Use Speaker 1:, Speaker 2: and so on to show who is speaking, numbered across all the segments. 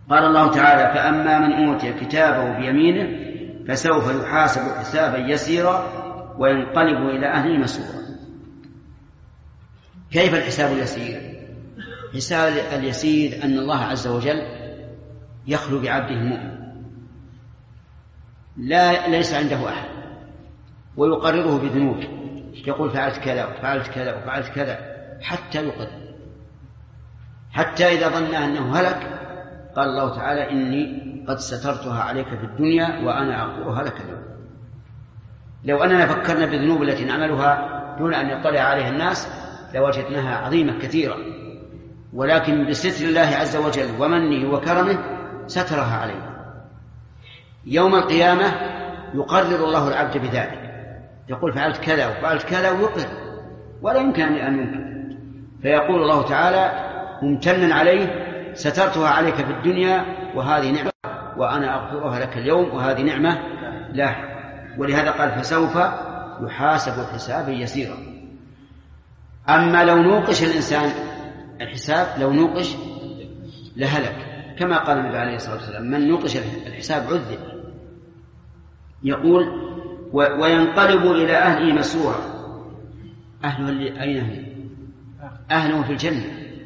Speaker 1: قال الله تعالى: فأما من أوتي كتابه بيمينه فسوف يحاسب حسابا يسيرا وينقلب إلى أهله مسرورا. كيف الحساب اليسير؟ الحساب اليسير أن الله عز وجل يخلو بعبده المؤمن ليس عنده أحد ويقرره بذنوب، يقول فعلت كذا وفعلت كذا وفعلت كذا حتى يقر، حتى إذا ظن أنه هلك قال الله تعالى: إني قد سترتها عليك في الدنيا وأنا أغفرها لك اليوم. لو أننا فكرنا بالذنوب التي نعملها دون أن يطلع عليها الناس لوجدناها عظيمة كثيرة، ولكن بستر الله عز وجل ومنه وكرمه سترها علينا. يوم القيامة يقرر الله العبد بذلك، يقول فعلت كذا وفعلت كذا ويقر ولا يمكن أن ينكر، فيقول الله تعالى ممتنا عليه: سترتها عليك في الدنيا وهذه نعمة وأنا أغفرها لك اليوم، وهذه نعمة لا. ولهذا قال: فسوف يحاسب حسابا يسيرا. أما لو نوقش الإنسان الحساب، لو نوقش لهلك، كما قال النبي عليه الصلاة والسلام: من نوقش الحساب عذب. يقول: وينقلب إلى أهله مسرورا. أهله أين هم؟ أهله في الجنة،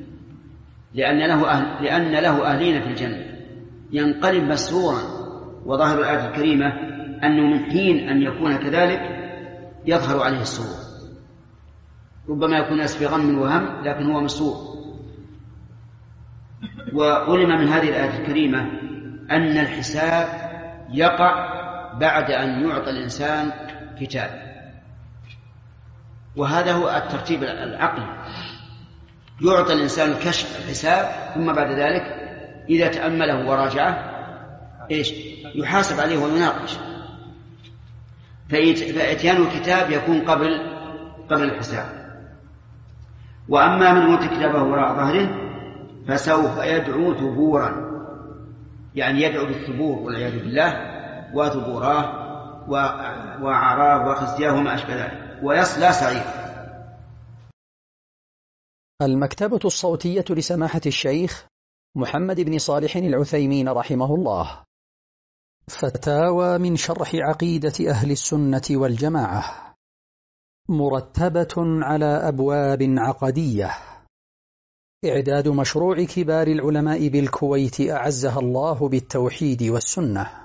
Speaker 1: لأن له أهلين في الجنة. ينقلب مسرورا، وظاهر الآية الكريمة أنه من حين أن يكون كذلك يظهر عليه السرور، ربما يكون أسف غم وهم لكن هو مسرور. وعلم من هذه الآية الكريمة أن الحساب يقع بعد أن يعطى الإنسان كتاب، وهذا هو الترتيب العقلي. يعطى الإنسان الكشف الحساب، ثم بعد ذلك إذا تأمله وراجعه يحاسب عليه ويناقش. فإتيان الكتاب يكون قبل الحساب. وأما من أوتي كتابه وراء ظهره فسوف يدعو ثبورا، يعني يدعو بالثبور والعياذ بالله، وثبوراه وعراه وخزياه وما أشبه ذلك، ويصلى سعيرا.
Speaker 2: المكتبة الصوتية لسماحة الشيخ محمد بن صالح العثيمين رحمه الله. فتاوى من شرح عقيدة أهل السنة والجماعة، مرتبة على أبواب عقدية. إعداد مشروع كبار العلماء بالكويت أعزها الله بالتوحيد والسنة.